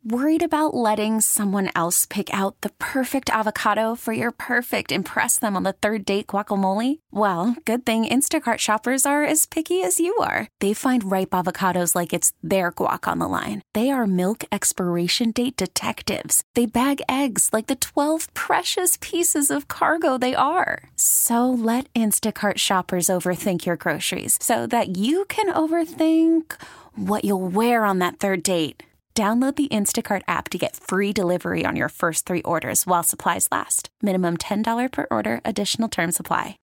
Worried about letting someone else pick out the perfect avocado for your perfect impress them on the third date guacamole? Well, good thing Instacart shoppers are as picky as you are. They find ripe avocados like it's their guac on the line. They are milk expiration date detectives. They bag eggs like the 12 precious pieces of cargo they are. So let Instacart shoppers overthink your groceries so that you can overthink what you'll wear on that third date. Download the Instacart app to get free delivery on your first 3 orders while supplies last. Minimum $10 per order. Additional terms apply.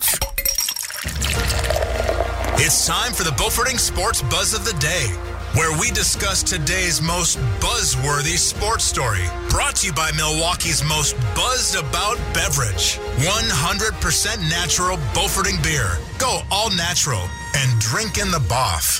It's time for the Beauforting Sports Buzz of the Day, where we discuss today's most buzzworthy sports story. Brought to you by Milwaukee's most buzzed about beverage. 100% natural Beauforting beer. Go all natural and drink in the Boff.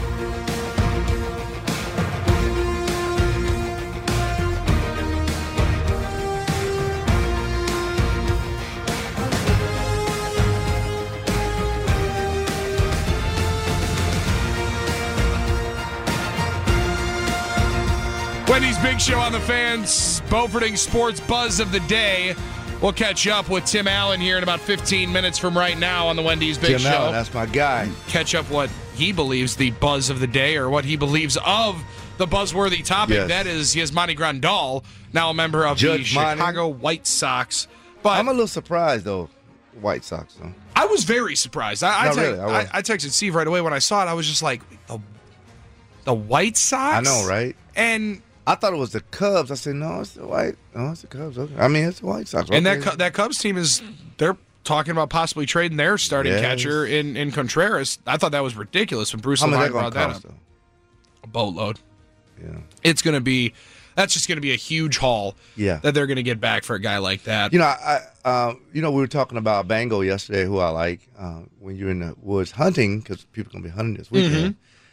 Wendy's Big Show on the Fans, Beauforting Sports Buzz of the Day. We'll catch up with Tim Allen here in about 15 minutes from right now on the Wendy's Big Show. Tim Allen, that's my guy. Catch up what he believes the buzz of the day, or what he believes of the buzzworthy topic. Yes. That is Yasmani Grandal, now a member of the Chicago White Sox. But I'm a little surprised, though, White Sox, though. I was very surprised. I was. texted Steve right away when I saw it. I was just like, the White Sox? I know, right? And I thought it was the Cubs. I said, no, it's the Cubs. Okay. I mean, it's the White Sox. And okay. that Cubs team they're talking about possibly trading their starting catcher in Contreras. I thought that was ridiculous when Bruce Levine brought that up. A boatload. Yeah. That's just going to be a huge haul that they're going to get back for a guy like that. You know, we were talking about Bango yesterday, who I like, when you're in the woods hunting, because people are going to be hunting this weekend.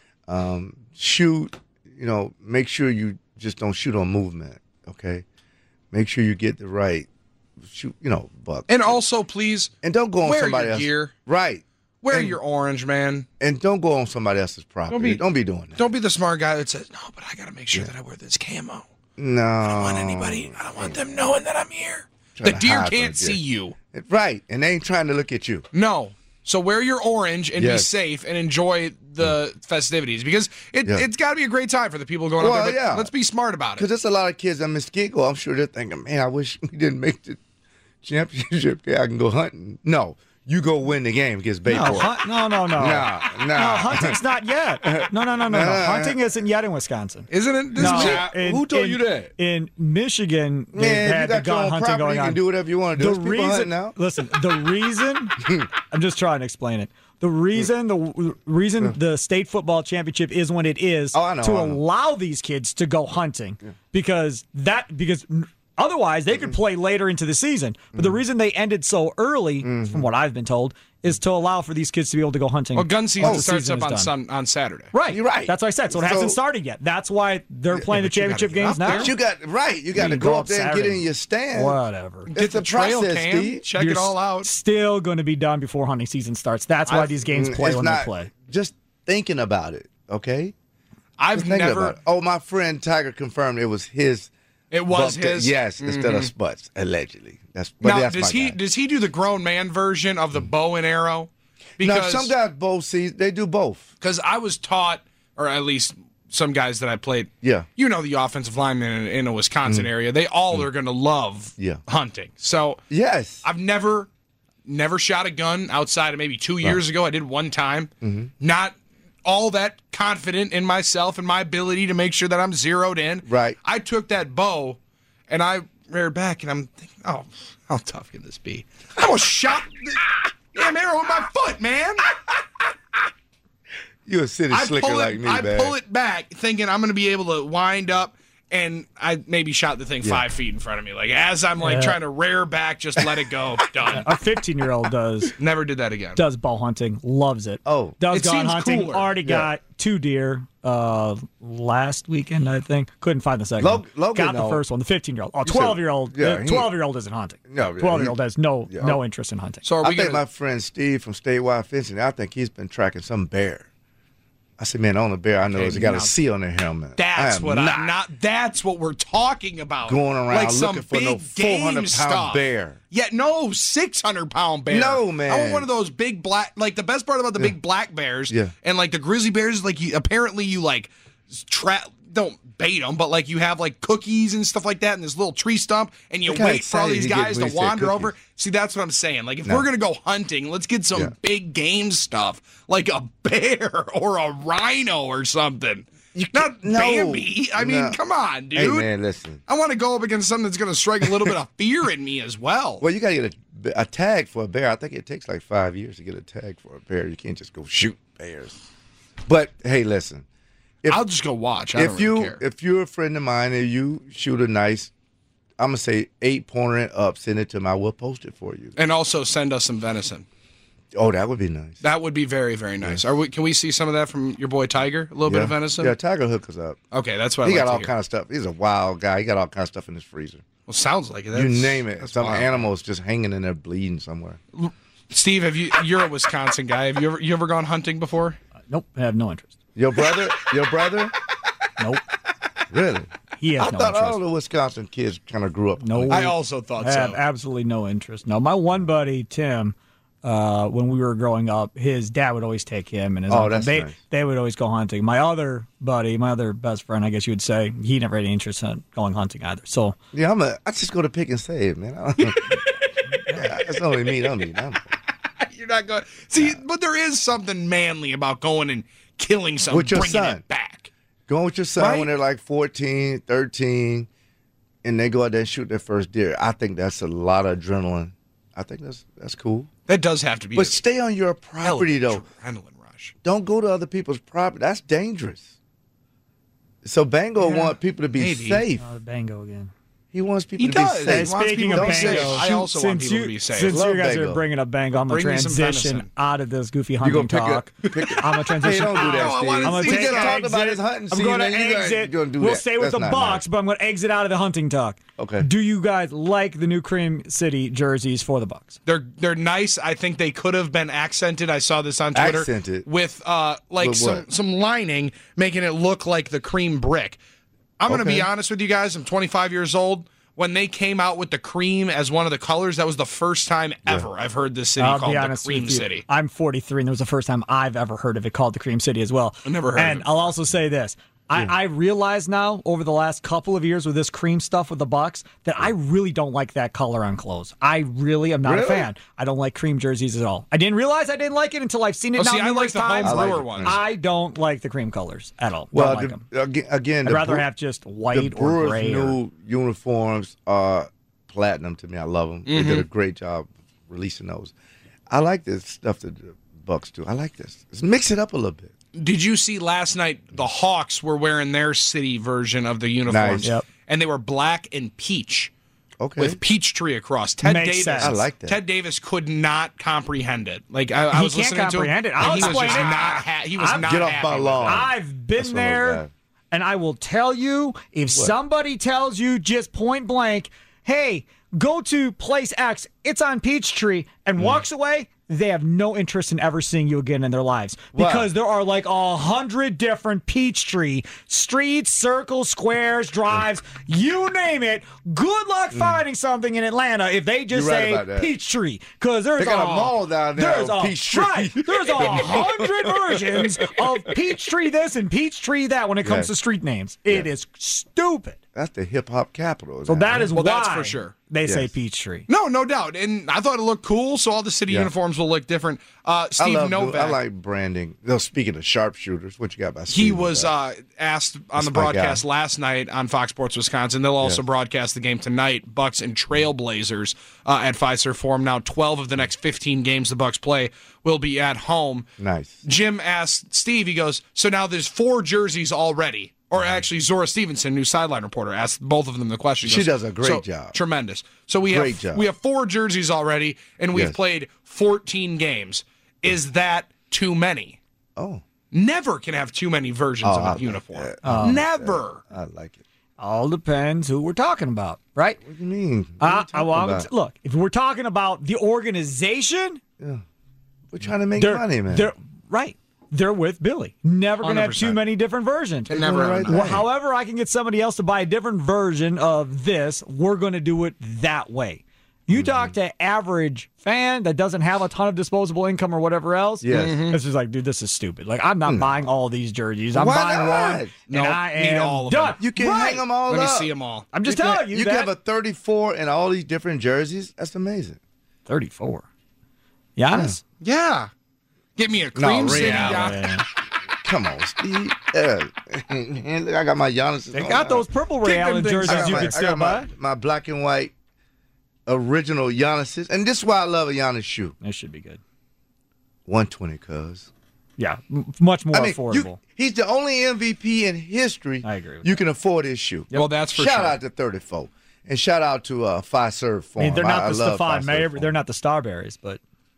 Shoot, make sure you just don't shoot on movement, okay? Make sure you get the right shoot, buck. And also, please, and don't go on somebody else's gear. Right. Wear your orange, man. And don't go on somebody else's property. Don't be doing that. Don't be the smart guy that says, no, but I got to make sure that I wear this camo. No. I don't want them knowing that I'm here. The deer can't see you. Right. And they ain't trying to look at you. No. So wear your orange and be safe and enjoy the festivities, because it's got to be a great time for the people going out there. But let's be smart about it. Because there's a lot of kids in Muskego, I'm sure they're thinking, man, I wish we didn't make the championship. I can go hunting. No. You go win the game against Bayport. No. No, hunting's not yet. No. Hunting isn't yet in Wisconsin. Isn't it? Who told you that? In Michigan, man, had you got the gun your own hunting property, going you on. can do whatever you want to do. People hunting now. Listen, the reason I'm just trying to explain it. The reason the state football championship is when it is allow these kids to go hunting because otherwise they could play later into the season. But the reason they ended so early, from what I've been told, is to allow for these kids to be able to go hunting. Well, gun season starts up on Saturday. Right. You're right. That's what I said. So it hasn't started yet. That's why they're playing the championship games now. But you got to go up there and get in your stand. Whatever. Get the trail cam. Steve. Check it all out. Still going to be done before hunting season starts. That's why these games play when they play. Just thinking about it, okay? I've never. Oh, my friend Tiger confirmed it was his. It was his. Yes, instead of Sputz, allegedly. Does he do the grown man version of the bow and arrow? Because some guys they do both. Because I was taught, or at least some guys that I played, the offensive linemen in a Wisconsin area, they all are going to love hunting. So yes, I've never shot a gun outside of maybe 2 years ago. I did one time. Not all that confident in myself and my ability to make sure that I'm zeroed in. Right. I took that bow and I reared back and I'm thinking, oh, how tough can this be? I almost shot the damn arrow with my foot, man. You a city slicker like me, man. I pull it back thinking I'm going to be able to wind up, and I maybe shot the thing 5 feet in front of me. Like, as I'm trying to rear back, just let it go. Done. A 15-year-old does. Never did that again. Does bow hunting. Loves it. Oh. Does it gun seems hunting. cooler. Already got 2 deer last weekend, I think. Couldn't find the second one. Logan, got the first one, the 15-year-old. Oh, 12-year-old. 12-year-old isn't hunting. 12-year-old has no interest in hunting. So I think my friend Steve from Statewide Fencing, I think he's been tracking some bear. I said, man, on a bear, I know it's got a C on their helmet. That's what that's what we're talking about. Going around like looking for no 400-pound bear. Yeah, no 600-pound bear. No, man. I want one of those big black. Like the best part about the big black bears, and like the grizzly bears, like apparently you like don't bait them, but like you have like cookies and stuff like that in this little tree stump, and you wait for all these guys to wander over. See, that's what I'm saying. Like if we're gonna go hunting, let's get some big game stuff, like a bear or a rhino or something. Not Bambi. I mean, come on, dude. Hey, man, listen. I want to go up against something that's going to strike a little bit of fear in me as well. Well, you got to get a tag for a bear. I think it takes like 5 years to get a tag for a bear. You can't just go shoot bears. But, hey, listen. I'll just go watch. I don't really care. If you're a friend of mine and you shoot a nice, I'm going to say 8-pointer and up, send it to me. I will post it for you. And also send us some venison. Oh, that would be nice. That would be very, very nice. Can we see some of that from your boy Tiger? A little bit of venison? Yeah, Tiger hook us up. Okay, that's what he got all kind of stuff. He's a wild guy. He got all kind of stuff in his freezer. Well, sounds like it. You name it. Some animals just hanging in there bleeding somewhere. Steve, you're a Wisconsin guy. Have you ever gone hunting before? Nope, I have no interest. Your brother? Nope. Really? He has I thought all the Wisconsin kids kind of grew up. No, I also thought so. I have absolutely no interest. No, my one buddy Tim. When we were growing up, his dad would always take him and his uncle. They would always go hunting. My other buddy, my other best friend, I guess you would say, he never had any interest in going hunting either. So yeah, I just go to pick and save, man. That's only me. You're not going. See, but there is something manly about going and killing something, with your bringing son. It back. Going with your son when they're like 14, 13, and they go out there and shoot their first deer. I think that's a lot of adrenaline. I think that's cool. That does have to be. But stay on your property, though. Adrenaline rush. Don't go to other people's property. That's dangerous. So Bango wants people to be safe. Bango again. He wants people to be safe. Speaking of Bango, I also want people to be safe. Since you guys are bringing up Bango, I'm going to transition out of this goofy hunting talk. I'm going to transition. Hey, don't do that, Steve. I'm going to take an exit. About his hunting I'm going to exit. We'll stay with the Bucs, but I'm going to exit out of the hunting talk. Okay. Do you guys like the new Cream City jerseys for the Bucs? They're nice. I think they could have been accented. I saw this on Twitter. Accented. With some lining, making it look like the cream brick. I'm going to be honest with you guys. I'm 25 years old. When they came out with the cream as one of the colors, that was the first time ever I've heard this city called the Cream City. I'm 43, and it was the first time I've ever heard of it called the Cream City as well. I've never heard of it. And I'll also say this. I realize now, over the last couple of years with this cream stuff with the Bucs, that I really don't like that color on clothes. I really am not a fan. I don't like cream jerseys at all. I didn't realize I didn't like it until I've seen it now numerous times. I like the home ones. I don't like the cream colors at all. Well, don't like them. Again, I'd rather have just white or gray. The Brewers' new uniforms are platinum to me. I love them. They did a great job releasing those. I like this stuff that the Bucs do. I like this. Let's mix it up a little bit. Did you see last night the Hawks were wearing their city version of the uniforms? Nice. Yep. And they were black and peach. Okay. With peach tree across. Ted Makes Davis. sense. I like that. Ted Davis could not comprehend it. Like I was listening to him. He can't comprehend it. I'll explain it. He was not get off happy my with lawn. it. I've been there, and I will tell you, if somebody tells you just point blank, hey, go to place X, it's on Peachtree, and walks away, they have no interest in ever seeing you again in their lives. Because there are like 100 different Peachtree streets, circles, squares, drives, you name it. Good luck finding something in Atlanta if they just say Peachtree. Because there's they got a mall down there on Peachtree. Right, there's 100 versions of Peachtree this and Peachtree that when it comes to street names. It is stupid. That's the hip-hop capital. So that is why that's for sure. They say Peachtree. No doubt. And I thought it looked cool, so all the city uniforms will look different. Steve Novak. I like branding. Speaking of sharpshooters, what you got about Steve He was asked on the broadcast last night on Fox Sports Wisconsin. They'll also broadcast the game tonight. Bucs and Trailblazers at Fiserv Forum. Now 12 of the next 15 games the Bucs play will be at home. Nice. Jim asked Steve, he goes, so now there's 4 jerseys already. Or actually, Zora Stevenson, new sideline reporter, asked both of them the question. She does a great job. Tremendous. So we have 4 jerseys already, and we've played 14 games. Is that too many? Oh. Never can have too many versions of a uniform. Never. I like it. All depends who we're talking about, right? What do you mean? Look, if we're talking about the organization, we're trying to make money, man. Right. they're with Billy. Never going to have too many different versions. However, I can get somebody else to buy a different version of this, we're going to do it that way. You talk to average fan that doesn't have a ton of disposable income or whatever else. Yes. It's just like, dude, this is stupid. Like, I'm not buying all these jerseys. I'm buying one, and I am all of done. them. You can hang them all up. Let me see them all. I'm just telling you You that. can have a 34 in all these different jerseys. That's amazing. 34. Giannis? Yeah. Get me a Cream City Giannis. Come on, Steve. I got my Giannis. They got those purple Ray Allen jerseys you can still buy. My black and white original Giannis's. And this is why I love a Giannis shoe. This should be good. 120, cuz. Yeah, much more affordable. He's the only MVP in history. I agree with you can afford his shoe. Well, that's for sure. Shout out to 34. And shout out to Fiserv Forum. I mean, they're not the Stephon Fiserv Mayer, Forum. they're not the Starberries, but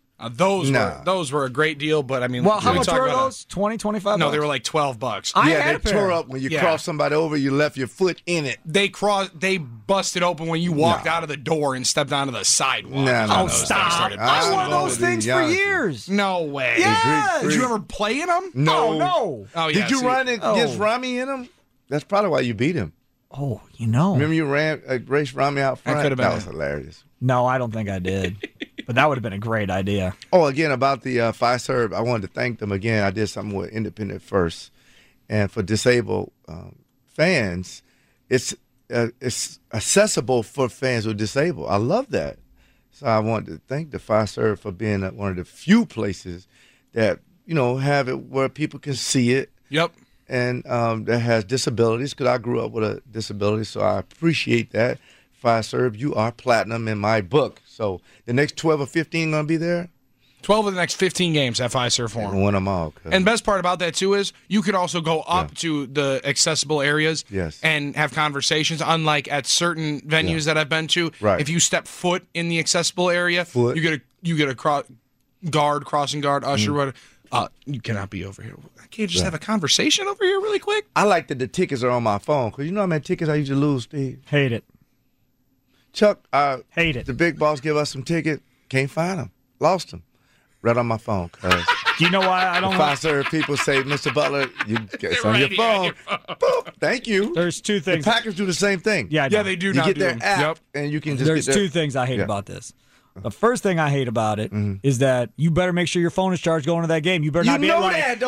those were a great deal, but I mean, well, how much were those? 20, 25? No, they were like $12. They tore up when you crossed somebody over. You left your foot in it. They busted open when you walked out of the door and stepped onto the sidewalk. Oh, stop! I wore those things for years. No way. Yes. Did you ever play in them? No. Oh, no. Oh, Did you run against Rami in them? That's probably why you beat him. Oh, you know. Remember you raced Rami out front? That could have been. That was hilarious. No, I don't think I did. But that would have been a great idea. Oh, again, about the Fiserv, I wanted to thank them again. I did something with Independent First. And for disabled fans, it's accessible for fans who are disabled. I love that. So I wanted to thank the Fiserv for being one of the few places that, have it where people can see it. Yep. And that has disabilities, because I grew up with a disability, so I appreciate that. Fiserv, you are platinum in my book. So the next 12 or 15 going to be there? 12 of the next 15 games at Fiserv Forum. Win them all. And best part about that, too, is you can also go up to the accessible areas and have conversations, unlike at certain venues that I've been to. Right. If you step foot in the accessible area, you get a crossing guard, usher, whatever. You cannot be over here. Can't you just have a conversation over here really quick? I like that the tickets are on my phone, because you know how many tickets I used to lose, Steve? Hate it. Chuck, hate it. The big boss give us some tickets. Can't find them. Lost them. Right on my phone. Do you know why I don't Fiserv people say, Mr. Butler, it's on your phone. Boop, thank you. There's two things. The Packers do the same thing. Yeah, they do. You get their app, and you can just There's two things I hate about this. The first thing I hate about it is that you better make sure your phone is charged going to that game. You better not be at like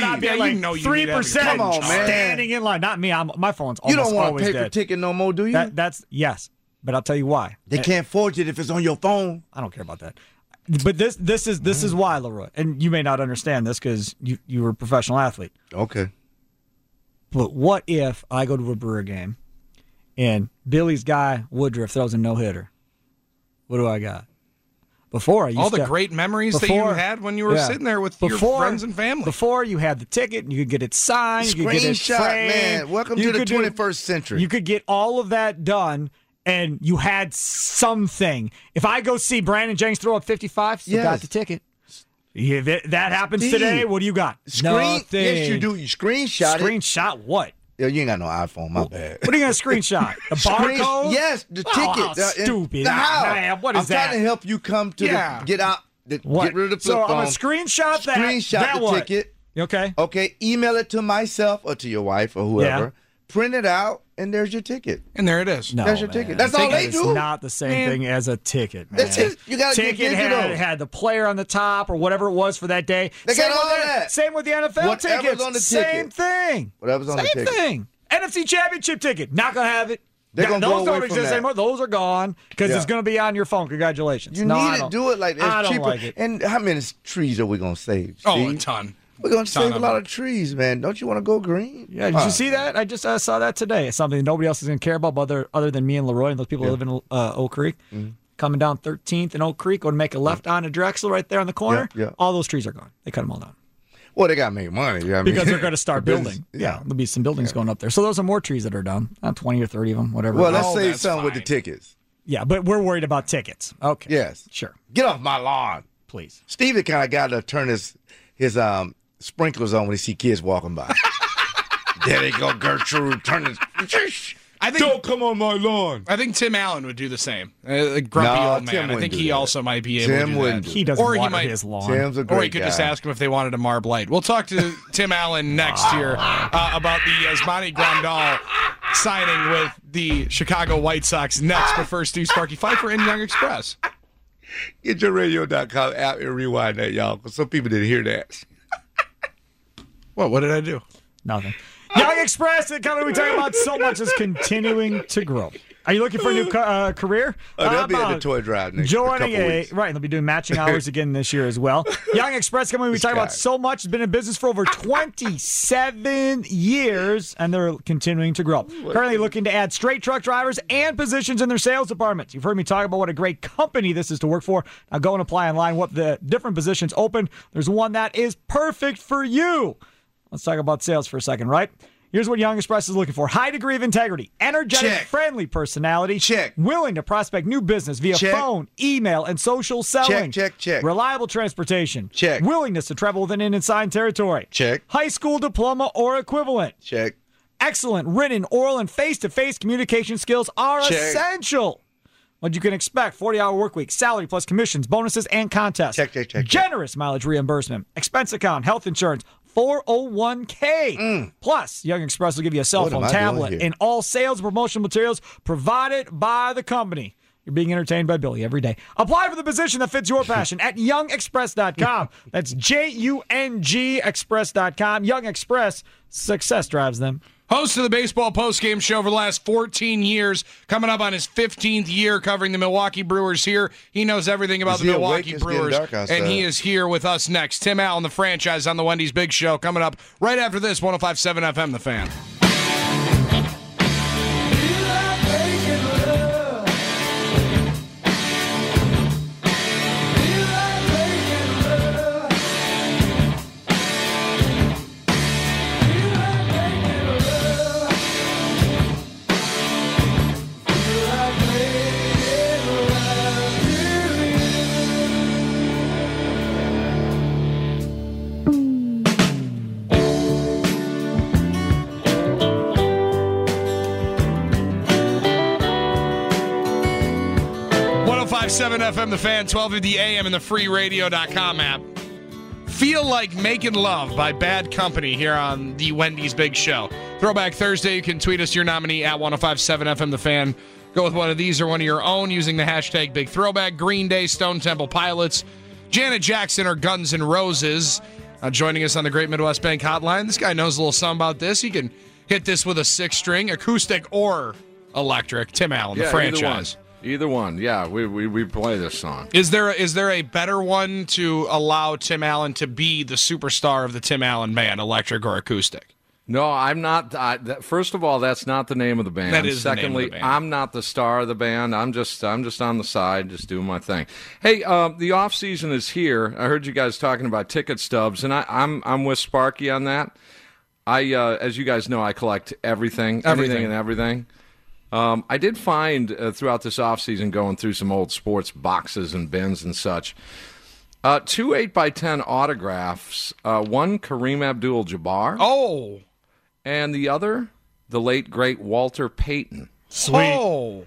3% standing in line. Not me. My phone's almost always dead. You don't want a paper ticket no more, do you? That's yes. But I'll tell you why. They can't forge it if it's on your phone. I don't care about that. But this is why, Leroy. And you may not understand this because you were a professional athlete. Okay. But what if I go to a Brewer game and Billy's guy Woodruff throws a no-hitter? What do I got? Before I used all the great memories that you had when you were sitting there with your friends and family. Before you had the ticket, and you could get it signed, you could get it framed. Man, welcome to the 21st century. You could get all of that done, and you had something. If I go see Brandon Jennings throw up 55, still got the ticket. If that happens today, what do you got? Nothing. Yes, you do. You screenshot it. Screenshot what? Yeah, you ain't got no iPhone. My bad. What are you going to screenshot? The barcode? Yes, the ticket. Stupid. How? What is that? I'm trying to help you come to get out. Get rid of the flip phone. So I'm going to screenshot that. Screenshot the ticket. Okay. Okay. Email it to myself or to your wife or whoever. Yeah. Print it out, and there's your ticket. And there it is. No, there's your ticket. That's all they do. It's not the same thing as a ticket, man. You got to get digital. had the player on the top or whatever it was for that day. They got all that. Same with the NFL tickets. On the same thing. Whatever's on the ticket. Same thing. NFC Championship ticket. Not going to have it. They're gonna those don't exist anymore. Those are gone because it's going to be on your phone. Congratulations. You need to do it like that. It's cheaper. Like it. And how many trees are we going to save, Steve? Oh, a ton. We're going to save a lot of trees, man. Don't you want to go green? Yeah, did you see that? I just saw that today. It's something nobody else is going to care about other than me and Leroy and those people who live in Oak Creek. Mm-hmm. Coming down 13th in Oak Creek, going to make a left on to Drexel right there on the corner. Yeah. All those trees are gone. They cut them all down. Well, they got to make money. You know what I mean? Because they're going to start building. Yeah, there'll be some buildings going up there. So those are more trees that are down. 20 or 30 of them, whatever. Well, let's save some with the tickets. Yeah, but we're worried about tickets. Okay. Yes. Sure. Get off my lawn. Please. Steve the kind of guy to turn his sprinklers on when he see kids walking by. There they go, Gertrude. Turn his. Don't come on my lawn. I think Tim Allen would do the same. A grumpy old man. I think he also might be able to do that. He doesn't water his lawn. Tim's a great guy. Or he could just ask him if they wanted a Marb Light. We'll talk to Tim Allen next year about the Yasmani Grandal signing with the Chicago White Sox next. But first, Steve Sparky Pfeiffer and Young Express. Get your radio.com app and rewind that, y'all, because some people didn't hear that. What did I do? Nothing. Young Express, the company we talk about so much, is continuing to grow. Are you looking for a new career? They'll be at the toy drive next joining weeks. Right, they'll be doing matching hours again this year as well. Young Express, company we talk about so much, has been in business for over 27 years, and they're continuing to grow. Currently looking to add straight truck drivers and positions in their sales departments. You've heard me talk about what a great company this is to work for. Now go and apply online what the different positions open. There's one that is perfect for you. Let's talk about sales for a second, right? Here's what Young Express is looking for. High degree of integrity, energetic, friendly personality, willing to prospect new business via phone, email, and social selling. Reliable transportation. Willingness to travel within an assigned territory. High school diploma or equivalent. Excellent written, oral, and face-to-face communication skills are essential. What you can expect: 40-hour work week, salary plus commissions, bonuses, and contests. Generous mileage reimbursement, expense account, health insurance, 401k. Plus, Young Express will give you a cell phone, tablet, and all sales and promotional materials provided by the company. You're being entertained by Billy every day. Apply for the position that fits your passion at youngexpress.com. That's JUNG Express.com. Young Express, success drives them. Host of the Baseball Postgame Show for the last 14 years, coming up on his 15th year covering the Milwaukee Brewers here. He knows everything about the Milwaukee Brewers, and he is here with us next. Tim Allen, the franchise on the Wendy's Big Show, coming up right after this, 105.7 FM, The Fan. FM, The Fan, 1250 AM, and the freeradio.com app. Feel Like Making Love by Bad Company here on the Wendy's Big Show. Throwback Thursday, you can tweet us your nominee at 1057 FM, The Fan. Go with one of these or one of your own using the hashtag Big Throwback. Green Day, Stone Temple Pilots, Janet Jackson, or Guns N' Roses. Joining us on the Great Midwest Bank Hotline. This guy knows a little something about this. He can hit this with a 6-string, acoustic or electric. Tim Allen, the franchise. Either one. Yeah, we play this song. Is there a better one to allow Tim Allen to be the superstar of the Tim Allen Band, electric or acoustic? No, I'm not. First of all, that's not the name of the band. That is Secondly, the name of the band. I'm not the star of the band. I'm just on the side, just doing my thing. Hey, the off season is here. I heard you guys talking about ticket stubs, and I'm with Sparky on that. As you guys know, I collect anything and everything. I did find throughout this offseason, going through some old sports boxes and bins and such, 2 8x10 autographs, one Kareem Abdul-Jabbar. Oh. And the other, the late, great Walter Payton. Sweet. Oh.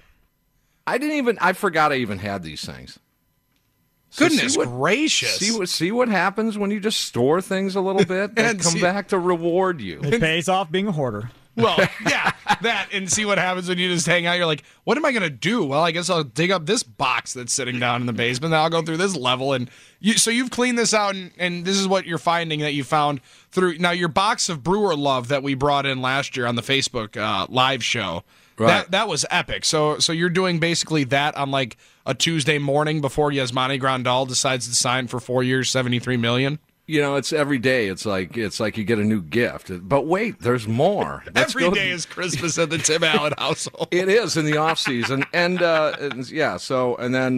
I forgot I even had these things. So Goodness gracious. See what happens when you just store things a little bit and come back to reward you. It pays off being a hoarder. Well, yeah, that, and see what happens when you just hang out. You're like, what am I going to do? Well, I guess I'll dig up this box that's sitting down in the basement. Then I'll go through this level. And so you've cleaned this out, and this is what you're finding that you found through. Now, your box of Brewer Love that we brought in last year on the Facebook live show, right. That was epic. So you're doing basically that on like a Tuesday morning before Yasmani Grandal decides to sign for 4 years, $73 million. You know, it's every day. It's like you get a new gift. But wait, there's more. Every day is Christmas at the Tim Allen household. It is in the off season, and yeah. So and then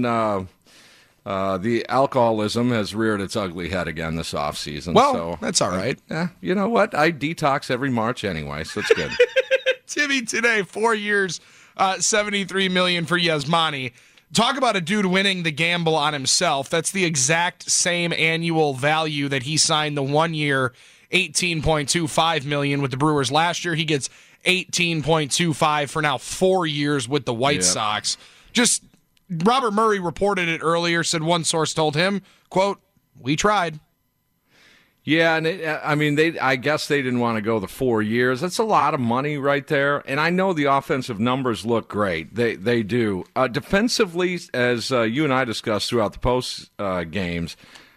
the alcoholism has reared its ugly head again this off season. Well, so, that's all right. You know what? I detox every March anyway, so it's good. Timmy today, 4 years, $73 million for Yasmani. Talk about a dude winning the gamble on himself. That's the exact same annual value that he signed the 1 year, $18.25 million with the Brewers last year. He gets $18.25 for now 4 years with the White Sox. Just Robert Murray reported it earlier, said one source told him, quote, "We tried." Yeah, and I guess they didn't want to go the 4 years. That's a lot of money right there. And I know the offensive numbers look great. They do. Defensively, as you and I discussed throughout the post games,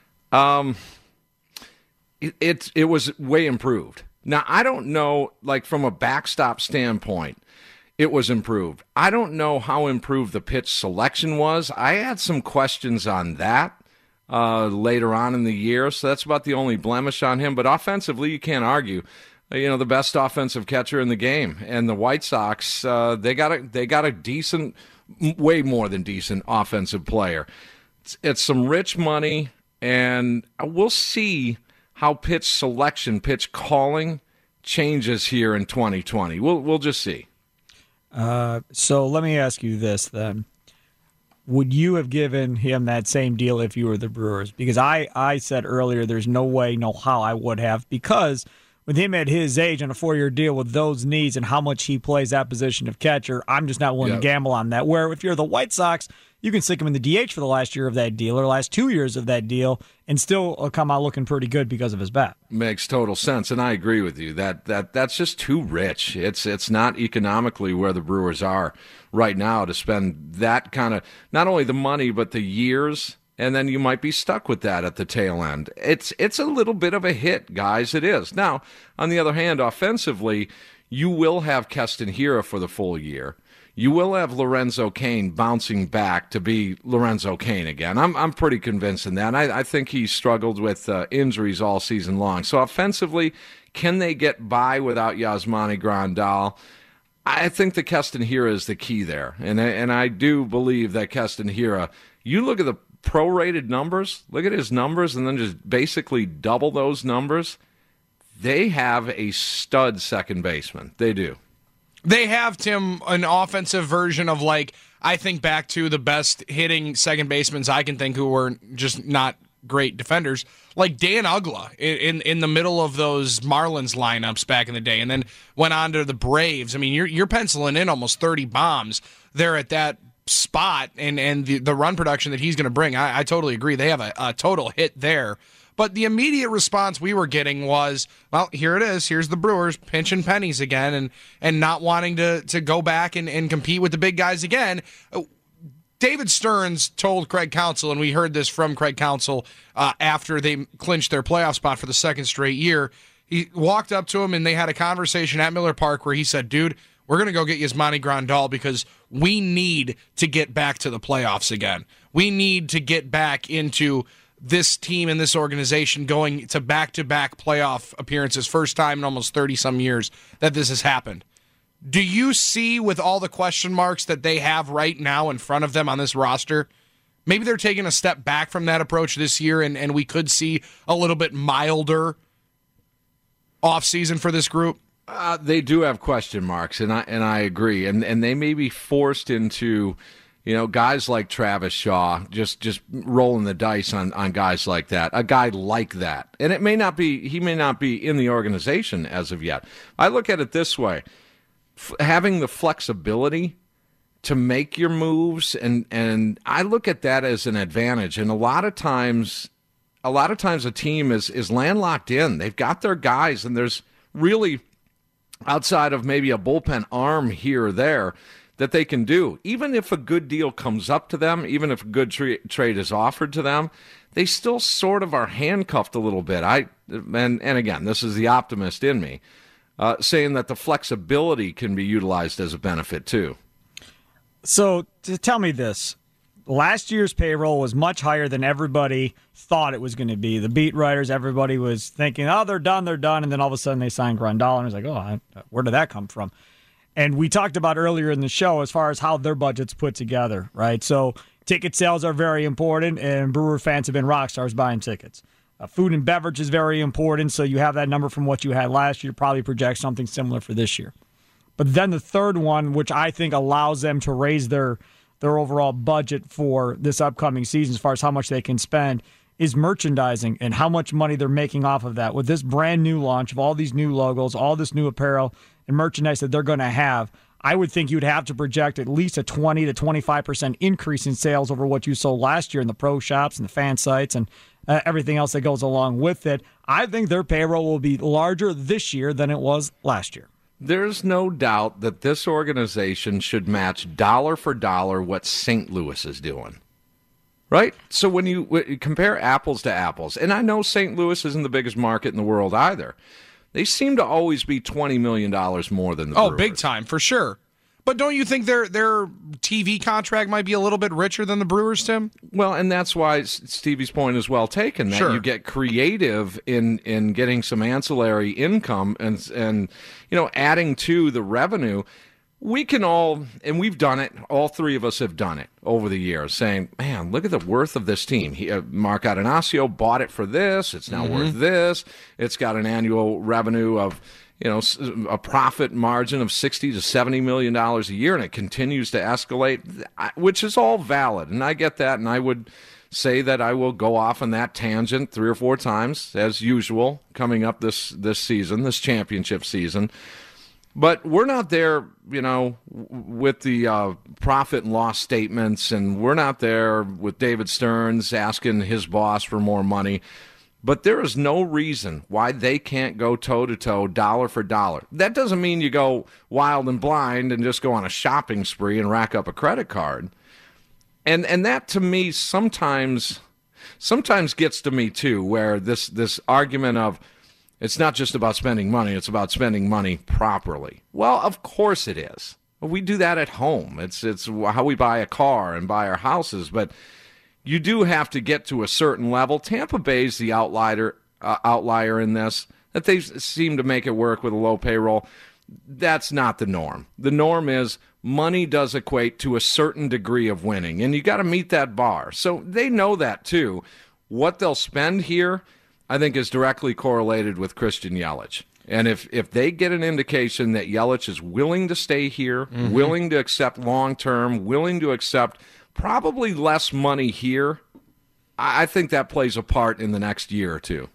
it was way improved. Now, I don't know, like from a backstop standpoint, it was improved. I don't know how improved the pitch selection was. I had some questions on that later on in the year, so that's about the only blemish on him. But offensively, you can't argue. The best offensive catcher in the game, and the White Sox, they got a decent, way more than decent offensive player. It's some rich money, and we'll see how pitch selection, pitch calling changes here in 2020. We'll just see. So let me ask you this then. Would you have given him that same deal if you were the Brewers? Because I said earlier there's no way, no how I would have, because with him at his age on a 4-year deal with those needs and how much he plays that position of catcher, I'm just not willing to gamble on that. Where if you're the White Sox, you can stick him in the DH for the last year of that deal or last 2 years of that deal and still come out looking pretty good because of his bat. Makes total sense, and I agree with you. That's just too rich. It's not economically where the Brewers are right now to spend that kind of, not only the money, but the years, and then you might be stuck with that at the tail end. It's a little bit of a hit, guys. It is. Now, on the other hand, offensively, you will have Keston Hiura for the full year. You will have Lorenzo Cain bouncing back to be Lorenzo Cain again. I'm pretty convinced in that. I think he struggled with injuries all season long. So offensively, can they get by without Yasmani Grandal? I think the Keston Hiura is the key there. And I do believe that Keston Hiura, you look at the prorated numbers, look at his numbers, and then just basically double those numbers. They have a stud second baseman. They do. They have, Tim, an offensive version of, like, I think back to the best hitting second basemen I can think who were just not great defenders, like Dan Uggla in the middle of those Marlins lineups back in the day, and then went on to the Braves. I mean, you're penciling in almost 30 bombs there at that spot, and the run production that he's going to bring. I totally agree. They have a total hit there. But the immediate response we were getting was, well, here it is. Here's the Brewers pinching pennies again and not wanting to go back and compete with the big guys again. David Stearns told Craig Counsell, and we heard this from Craig Counsell after they clinched their playoff spot for the second straight year. He walked up to him, and they had a conversation at Miller Park where he said, dude, we're going to go get Yasmani Grandal because we need to get back to the playoffs again. We need to get back into this team and this organization going to back-to-back playoff appearances, first time in almost 30-some years that this has happened. Do you see, with all the question marks that they have right now in front of them on this roster, maybe they're taking a step back from that approach this year and we could see a little bit milder offseason for this group? They do have question marks, and I agree. And they may be forced into, guys like Travis Shaw, just rolling the dice on guys like that, a guy like that. And he may not be in the organization as of yet. I look at it this way. Having the flexibility to make your moves, and I look at that as an advantage. And a lot of times a team is landlocked in. They've got their guys, and there's really, outside of maybe a bullpen arm here or there, that they can do. Even if a good deal comes up to them, even if a good trade is offered to them, they still sort of are handcuffed a little bit. And again, this is the optimist in me, saying that the flexibility can be utilized as a benefit too. So tell me this. Last year's payroll was much higher than everybody thought it was going to be. The beat writers, everybody was thinking, oh, they're done. And then all of a sudden they signed Grandal, and it was like, oh, where did that come from? And we talked about earlier in the show as far as how their budget's put together, right? So ticket sales are very important, and Brewer fans have been rock stars buying tickets. Food and beverage is very important, so you have that number from what you had last year, probably project something similar for this year. But then the third one, which I think allows them to raise their overall budget for this upcoming season as far as how much they can spend, is merchandising and how much money they're making off of that. With this brand new launch of all these new logos, all this new apparel, and merchandise that they're going to have, I would think you'd have to project at least a 20 to 25% increase in sales over what you sold last year in the pro shops and the fan sites and everything else that goes along with it. I think their payroll will be larger this year than it was last year. There's no doubt that this organization should match dollar for dollar what St. Louis is doing. Right? So when you compare apples to apples, and I know St. Louis isn't the biggest market in the world either, they seem to always be $20 million more than the Brewers. Oh, big time, for sure. But don't you think their TV contract might be a little bit richer than the Brewers, Tim? Well, and that's why Stevie's point is well taken, that you get creative in getting some ancillary income and adding to the revenue. We can all, and we've done it, all three of us have done it over the years, saying, man, look at the worth of this team. Mark Atanasio bought it for this. It's now worth this. It's got an annual revenue of, a profit margin of $60 to $70 million a year, and it continues to escalate, which is all valid. And I get that, and I would say that I will go off on that tangent 3 or 4 times, as usual, coming up this season, this championship season. But we're not there, with the profit and loss statements, and we're not there with David Stearns asking his boss for more money. But there is no reason why they can't go toe-to-toe, dollar for dollar. That doesn't mean you go wild and blind and just go on a shopping spree and rack up a credit card. And that, to me, sometimes gets to me, too, where this argument of, it's not just about spending money, it's about spending money properly. Well, of course it is. We do that at home. It's how we buy a car and buy our houses, but you do have to get to a certain level. Tampa Bay's the outlier in this, that they seem to make it work with a low payroll. That's not the norm. The norm is money does equate to a certain degree of winning, and you got to meet that bar. So they know that too. What they'll spend here, I think, is directly correlated with Christian Yelich. And if they get an indication that Yelich is willing to stay here, willing to accept long-term, willing to accept probably less money here, I think that plays a part in the next year or two.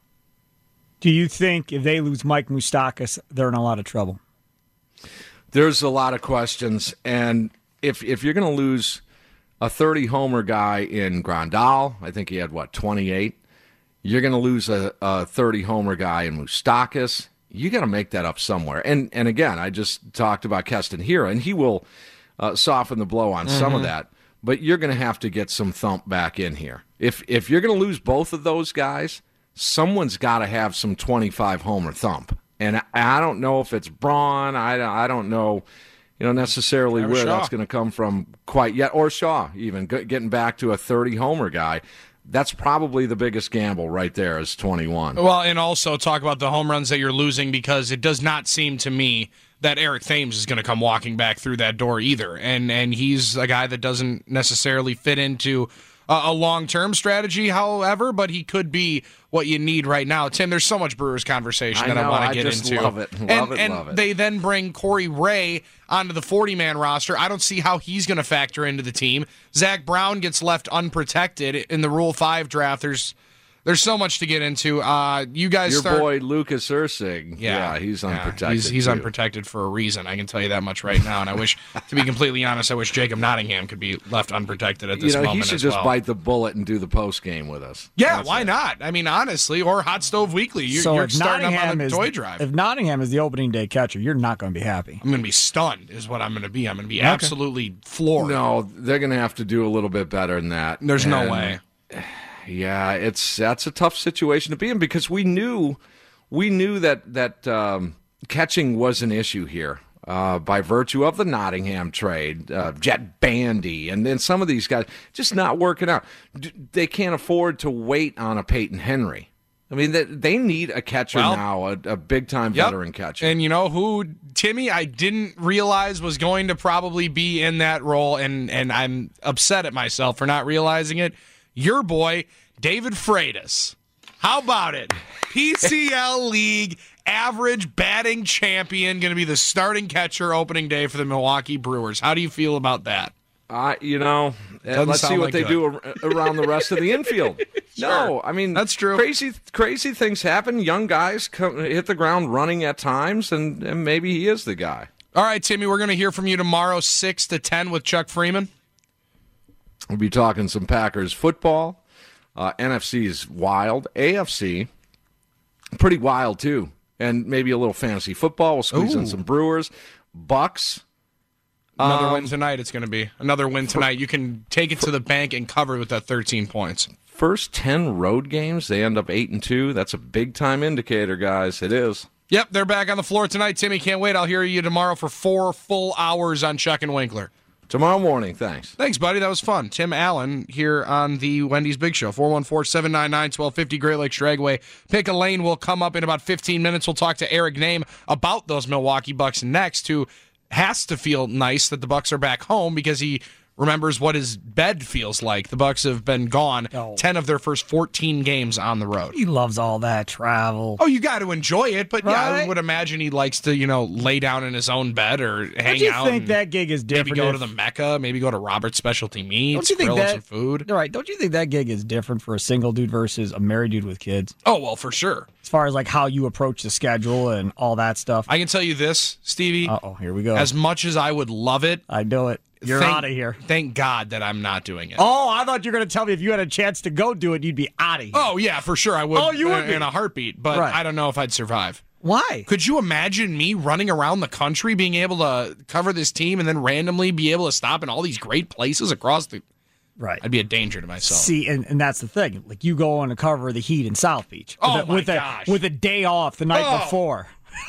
Do you think if they lose Mike Moustakas, they're in a lot of trouble? There's a lot of questions. And if you're going to lose a 30-homer guy in Grandal, I think he had, 28? You're going to lose a 30-homer guy in Moustakas. You got to make that up somewhere. And again, I just talked about Keston Hiura, and he will soften the blow on some of that. But you're going to have to get some thump back in here. If you're going to lose both of those guys, someone's got to have some 25-homer thump. And I don't know if it's Braun. I don't know, necessarily where that's going to come from quite yet. Or Shaw, even getting back to a 30-homer guy. That's probably the biggest gamble right there is 21. Well, and also talk about the home runs that you're losing, because it does not seem to me that Eric Thames is going to come walking back through that door either. And he's a guy that doesn't necessarily fit into a long-term strategy, however, but he could be what you need right now. Tim, there's so much Brewers conversation that I want to get into. Love it. Love it. They then bring Corey Ray onto the 40-man roster. I don't see how he's going to factor into the team. Zach Brown gets left unprotected in the Rule 5 draft. There's so much to get into. You guys boy Lucas Ursig. Yeah, he's unprotected. He's unprotected for a reason. I can tell you that much right now. And I wish, to be completely honest, I wish Jacob Nottingham could be left unprotected at this moment. He should just bite the bullet and do the post game with us. Yeah, why not? I mean, honestly, or Hot Stove Weekly. You're starting up on the toy drive. If Nottingham is the opening day catcher, you're not going to be happy. I'm going to be stunned, is what I'm going to be. I'm going to be absolutely floored. No, they're going to have to do a little bit better than that. There's no way. Yeah, that's a tough situation to be in, because we knew that catching was an issue here by virtue of the Nottingham trade, Jet Bandy, and then some of these guys just not working out. They can't afford to wait on a Peyton Henry. I mean, they need a catcher now, a big-time veteran catcher. And you know who, Timmy, I didn't realize was going to probably be in that role, and I'm upset at myself for not realizing it. Your boy, David Freitas. How about it? PCL League average batting champion, going to be the starting catcher opening day for the Milwaukee Brewers. How do you feel about that? Let's see what they do around the rest of the infield. No, I mean that's true. Crazy things happen. Young guys hit the ground running at times, and maybe he is the guy. All right, Timmy, we're going to hear from you tomorrow, 6 to 10 with Chuck Freeman. We'll be talking some Packers football. NFC's wild. AFC, pretty wild too. And maybe a little fantasy football. We'll squeeze in some Brewers. Bucks. Another win tonight it's going to be. Another win tonight. You can take it to the bank and cover with that 13 points. First 10 road games, they end up 8-2. That's a big-time indicator, guys. It is. Yep, they're back on the floor tonight. Timmy, can't wait. I'll hear you tomorrow for 4 full hours on Chuck and Winkler. Tomorrow morning, thanks. Thanks, buddy. That was fun. Tim Allen here on the Wendy's Big Show. 414-799-1250, Great Lakes Dragway. Pick a lane will come up in about 15 minutes. We'll talk to Eric Name about those Milwaukee Bucks next, who has to feel nice that the Bucks are back home because he remembers what his bed feels like. The Bucks have been gone 10 of their first 14 games on the road. He loves all that travel. Oh, you got to enjoy it, but right? Yeah, I would imagine he likes to, lay down in his own bed or hang out. Don't you think that gig is different? Maybe go to the Mecca, maybe go to Robert's Specialty Meats, grill some food. Right, don't you think that gig is different for a single dude versus a married dude with kids? Oh, well, for sure. As far as like how you approach the schedule and all that stuff. I can tell you this, Stevie. Uh-oh, here we go. As much as I would love it. I know it. You're out of here. Thank God that I'm not doing it. Oh, I thought you were going to tell me if you had a chance to go do it, you'd be out of here. Oh, yeah, for sure. I would. Oh, you would in a heartbeat, but I don't know if I'd survive. Why? Could you imagine me running around the country, being able to cover this team, and then randomly be able to stop in all these great places across the... Right. I'd be a danger to myself. See, and that's the thing. Like, you go on to cover the Heat in South Beach. With a day off the night before.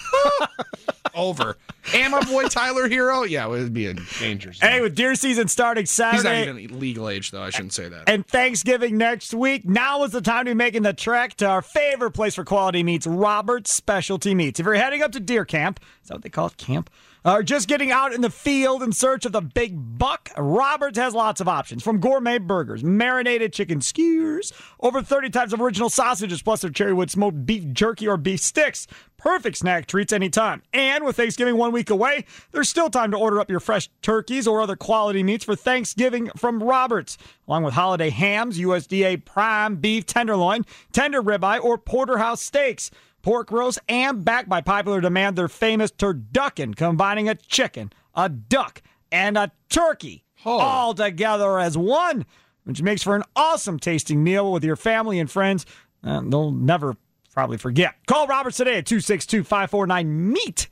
Over. And my boy Tyler Hero? Yeah, it would be a danger zone. Hey, with deer season starting Saturday. He's not even legal age, though. I shouldn't say that. And Thanksgiving next week. Now is the time to be making the trek to our favorite place for quality meats, Robert's Specialty Meats. If you're heading up to deer camp, is that what they call it, camp? Or just getting out in the field in search of the big buck, Robert's has lots of options. From gourmet burgers, marinated chicken skewers, over 30 types of original sausages, plus their cherrywood smoked beef jerky or beef sticks. Perfect snack treats anytime. And with Thanksgiving 1 week away, there's still time to order up your fresh turkeys or other quality meats for Thanksgiving from Robert's, along with holiday hams, USDA prime beef tenderloin, tender ribeye, or porterhouse steaks. Pork roast, and backed by popular demand, their famous turducken, combining a chicken, a duck, and a turkey all together as one, which makes for an awesome tasting meal with your family and friends. They'll never probably forget. Call Roberts today at 262-549-MEAT.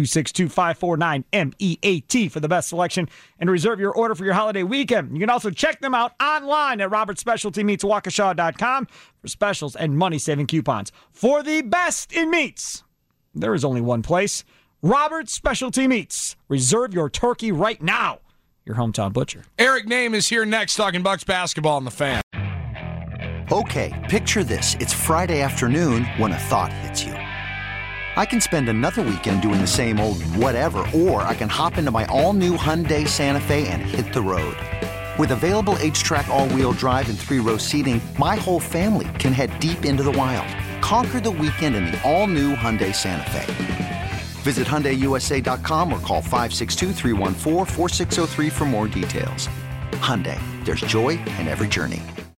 262-549-MEAT for the best selection and reserve your order for your holiday weekend. You can also check them out online at robertspecialtymeatswaukesha.com for specials and money-saving coupons. For the best in meats, there is only one place, Robert's Specialty Meats. Reserve your turkey right now. Your hometown butcher. Eric Name is here next talking Bucks basketball on The Fan. Okay, picture this. It's Friday afternoon when a thought hits you. I can spend another weekend doing the same old whatever, or I can hop into my all-new Hyundai Santa Fe and hit the road. With available H-Track all-wheel drive and 3-row seating, my whole family can head deep into the wild. Conquer the weekend in the all-new Hyundai Santa Fe. Visit HyundaiUSA.com or call 562-314-4603 for more details. Hyundai, there's joy in every journey.